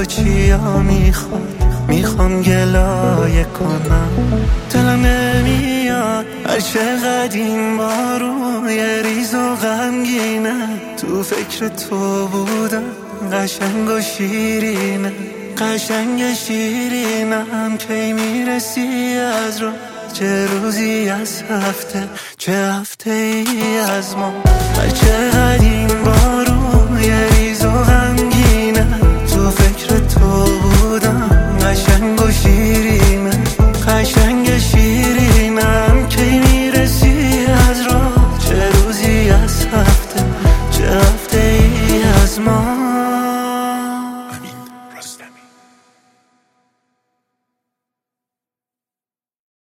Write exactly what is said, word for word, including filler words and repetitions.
چیا میخواد، میخوام گلایه کنم، دلم نمیاد هر چقدر این بارون یه ریز و غمگینه. تو فکر تو بودم قشنگ و شیرینه، قشنگ شیرینم کی میرسی از رو، چه روزی از هفته چه هفته ای از ما. هر چقدر این بارون